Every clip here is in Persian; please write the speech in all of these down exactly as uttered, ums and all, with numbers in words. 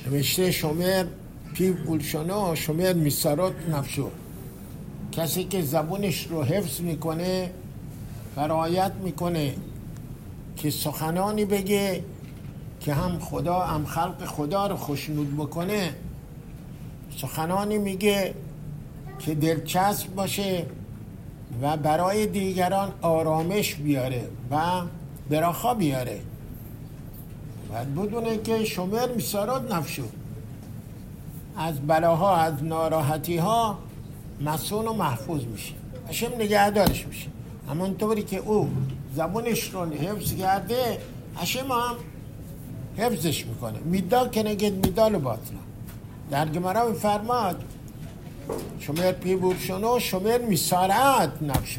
نوشته شومر پی بولشانو شومر میسارات نفشو، کسی که زبونش رو حفظ میکنه و رعایت میکنه که سخنانی بگه که هم خدا هم خلق خدا رو خوشنود بکنه، سخنانی میگه که دلچسب باشه و برای دیگران آرامش بیاره و براخا بیاره. باید بدونه که شومر میسارات نفشو، از بلاها از ناراحتی ها مسون و محفوظ میشه، هشم نگهدارش میشه. همونطوری که او زبونش رو حفظ کرده هشم هم حفظش میکنه. میدا کنگد میدال باطلا. در گمرا میفرماد شومر پی بولشانو شومر میسارات نفشو،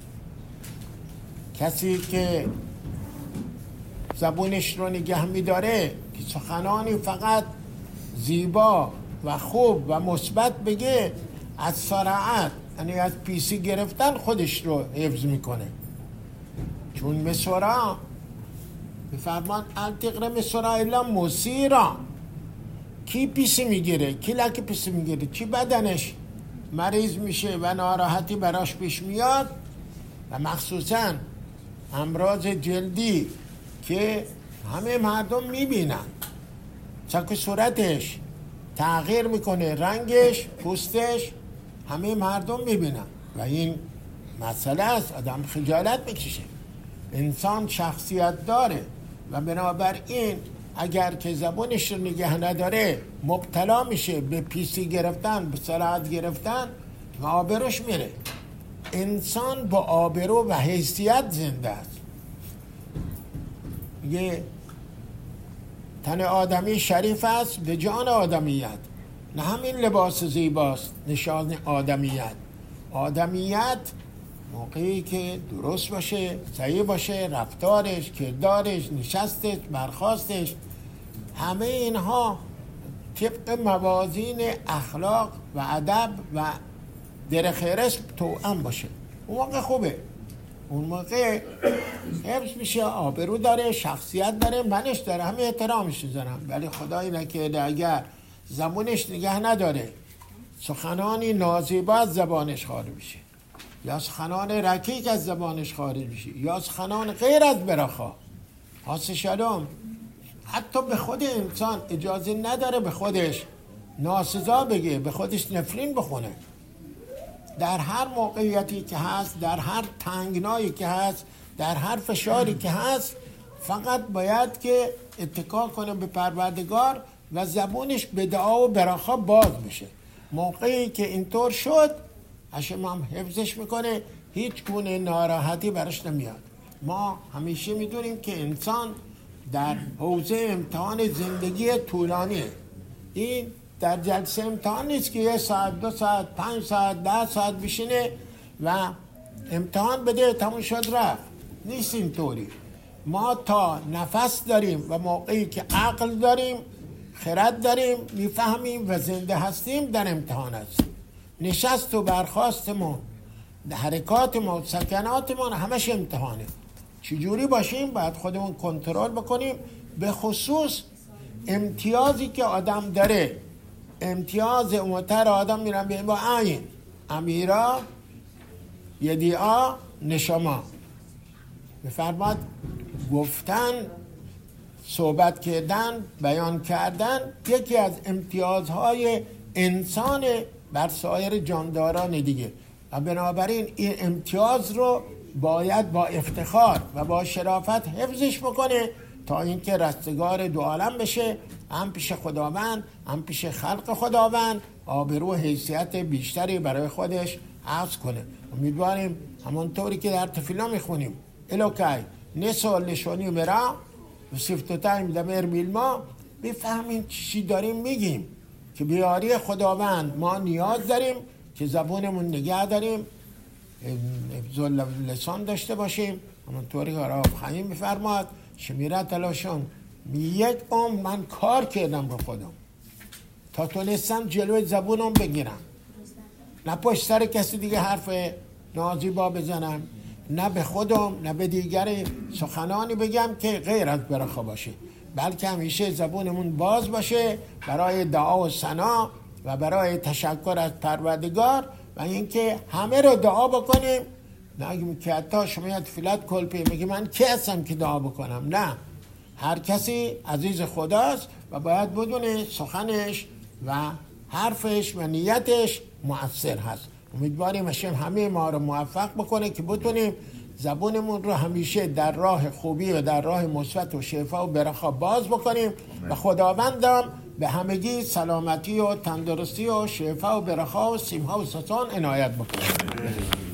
کسی که زبونش رو نگه میداره که سخنانی فقط زیبا و خوب و مثبت بگه، از سرعت یعنی از پیسی گرفتن خودش رو حفظ میکنه. چون مسورا میفرمان التقره مسورا الا مسیرا، کی پیسی میگیره، کی لکه پیسی میگیره، چی بدنش مریض میشه و ناراحتی براش پیش میاد و مخصوصا امراض جلدی که همه مردم میبینن، چک صورتش تغییر میکنه، رنگش، پوستش، همه مردم میبینن و این مسئله است. آدم خجالت میکشه. انسان شخصیت داره و بنابراین اگر که زبانش رو نگه نداره مبتلا میشه به پیسی گرفتن، به سرعت گرفتن و آبروش میره. انسان با آبرو و حیثیت زنده است. یه تن آدمی شریف است به جان آدمیت، نه همین لباس زیباست نشان آدمیت. آدمیت موقعی که درست باشه، صحیح باشه، رفتارش، کردارش، نشستش، برخاستش، همه اینها طبق موازین اخلاق و ادب و درخیرش توأم باشه، اون موقع خوبه، اون موقع حفظ میشه، آبرو داره، شخصیت داره، منش داره، همه احترامش میذارم. ولی خدایی نکرده اگر زبونش نگه نداره سخنانی نازیبا از زبانش خارج میشه، یا سخنان رکیک از زبانش خارج میشه، یا سخنان غیر از براخا حاصل شلوم، حتی به خود انسان اجازه نداره به خودش ناسزا بگه، به خودش نفرین بخونه. در هر موقعیتی که هست، در هر تنگنایی که هست، در هر فشاری که هست، فقط باید که اتکا کنه به پروردگار و زبونش به دعا و براخا باز بشه. موقعی که اینطور شد هشم هم حفظش میکنه، هیچ گونه ناراحتی برش نمیاد. ما همیشه میدونیم که انسان در حوزه امتحان زندگی طولانیه. این در جلسه امتحان نیست که یه ساعت، دو ساعت، پنج ساعت، ده ساعت بشینه و امتحان بده تموم شد رفت. نیست اینطوری. ما تا نفس داریم و موقعی که عقل داریم، خرد داریم، میفهمیم و زنده هستیم، در امتحان هستیم. نشست و برخاستمون، حرکاتمون، سکناتمون همش امتحانه. چجوری باشیم باید خودمون کنترل بکنیم. به خصوص امتیازی که آدم داره، امتیاز امتر آدم میرن به با عین امیرا یدیعا نشما بفرماد. گفتن، صحبت کردن، بیان کردن یکی از امتیازهای انسان بر سایر جانداران دیگه و بنابراین این امتیاز رو باید با افتخار و با شرافت حفظش بکنه تا اینکه رستگار دو عالم بشه، هم پیش خداوند هم پیش خلق خداوند آبرو و حیثیت بیشتری برای خودش حفظ کنه. امیدواریم همونطوری که در تفیلا میخونیم الوکی نسال نشانی مرا و سفتوتایم دمر میلما، بفهمیم چی داریم میگیم که بیاری خداوند ما نیاز داریم که زبونمون نگه داریم، حفظ لسان داشته باشیم. همونطوری که رب خیم میفرماد شمیره تلاشون یک عمر من کار کردم رو خودم تا تونستم جلوی زبونم بگیرم، نه پشت سر کسی دیگه حرف نازیبا بزنم، نه به خودم نه به دیگری سخنانی بگم که غیر از برخا باشه. بلکه همیشه زبونمون باز باشه برای دعا و ثنا و برای تشکر از پروردگار و اینکه همه رو دعا بکنیم. نگیم که حتی شما یه تفیلت کلپی میگی من کی هستم که دعا بکنم؟ نه، هر کسی عزیز خداست و باید بدونه سخنش و حرفش و نیتش مؤثر هست. امیدواریم هشم همه ما رو موفق بکنه که بتونیم زبونمون رو همیشه در راه خوبی و در راه مثبت و شفا و برخا باز بکنیم و خداوندم به همگی سلامتی و تندرستی و شفا و برخا و سیمها و ستان عنایت بکنه.